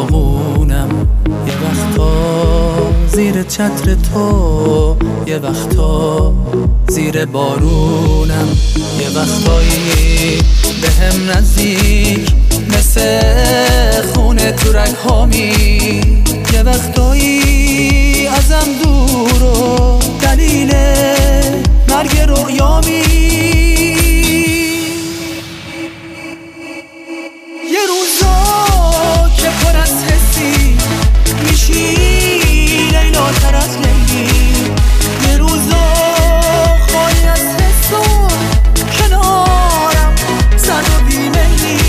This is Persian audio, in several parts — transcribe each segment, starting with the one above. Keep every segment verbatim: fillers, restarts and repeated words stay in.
داغونم، یه وقتا زیر چتر تو، یه وقتا زیر بارونم، یه وقتایی به هم نزدیک مثل خونه تو رگ‌هامی، یه وقتایی ازم دور و دلیل مرگ رؤیامی. یه روزا که پر از حسی میشی لیلا تر از لیلی، یه روزا خالی از حسا کنارم سرد و بیمیلی.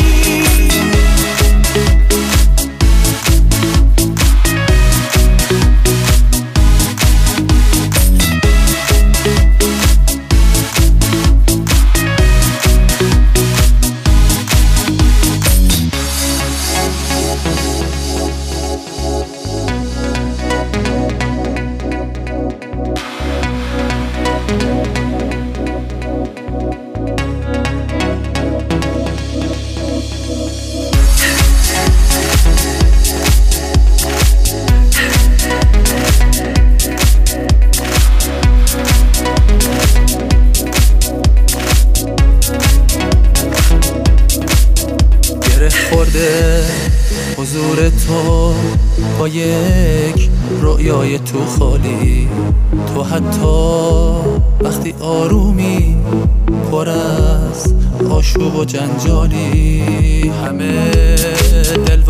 خورده حضور تو با یک رؤیای تو خالی، تو حتی وقتی آرومی پر از آشوب و جنجالی، همه دل